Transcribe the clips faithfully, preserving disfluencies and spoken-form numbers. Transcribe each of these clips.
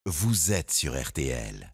Vous êtes sur R T L.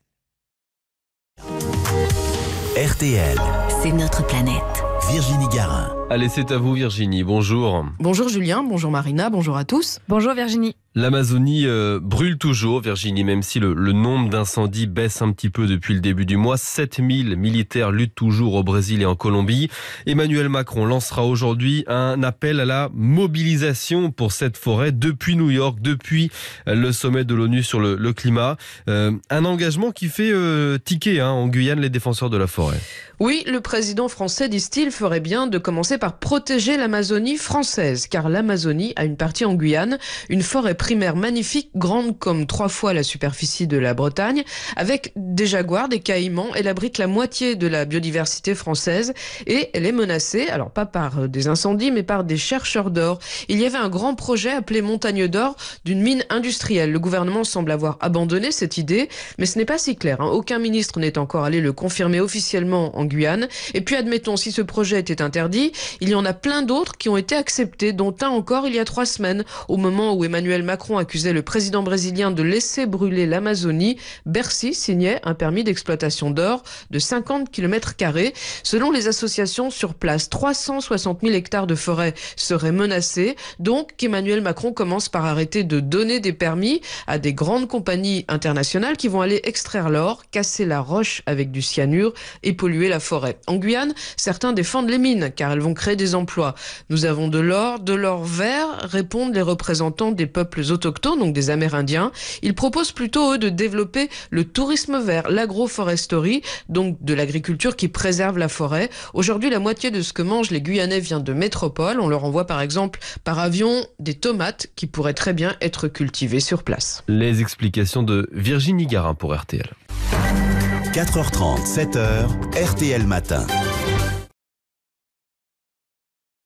R T L. C'est notre planète. Virginie Garin. Allez, c'est à vous Virginie, bonjour. Bonjour Julien, bonjour Marina, bonjour à tous. Bonjour Virginie. L'Amazonie euh, brûle toujours, Virginie, même si le, le nombre d'incendies baisse un petit peu depuis le début du mois. sept mille militaires luttent toujours au Brésil et en Colombie. Emmanuel Macron lancera aujourd'hui un appel à la mobilisation pour cette forêt depuis New York, depuis le sommet de l'ONU sur le, le climat. Euh, un engagement qui fait euh, tiquer hein, en Guyane les défenseurs de la forêt. Oui, le président français, disent-ils, ferait bien de commencer par protéger l'Amazonie française, car l'Amazonie a une partie en Guyane, une forêt primaire magnifique, grande comme trois fois la superficie de la Bretagne, avec des jaguars, des caïmans. Elle abrite la moitié de la biodiversité française et elle est menacée, alors pas par des incendies, mais par des chercheurs d'or. Il y avait un grand projet appelé Montagne d'or d'une mine industrielle. Le gouvernement semble avoir abandonné cette idée, mais ce n'est pas si clair. Hein. Aucun ministre n'est encore allé le confirmer officiellement en Guyane. Et puis admettons, si ce projet était interdit, il y en a plein d'autres qui ont été acceptés, dont un encore il y a trois semaines, au moment où Emmanuel Macron accusait le président brésilien de laisser brûler l'Amazonie. Bercy signait un permis d'exploitation d'or de cinquante kilomètres carrés. Selon les associations sur place, trois cent soixante mille hectares de forêt seraient menacés. Donc Emmanuel Macron commence par arrêter de donner des permis à des grandes compagnies internationales qui vont aller extraire l'or, casser la roche avec du cyanure et polluer la forêt. En Guyane, certains défendent les mines car elles vont créer des emplois. Nous avons de l'or, de l'or vert, répondent les représentants des peuples autochtones, donc des Amérindiens. Ils proposent plutôt, eux, de développer le tourisme vert, l'agroforesterie, donc de l'agriculture qui préserve la forêt. Aujourd'hui, la moitié de ce que mangent les Guyanais vient de métropole. On leur envoie par exemple par avion des tomates qui pourraient très bien être cultivées sur place. Les explications de Virginie Garin pour R T L. quatre heures trente, sept heures, R T L Matin.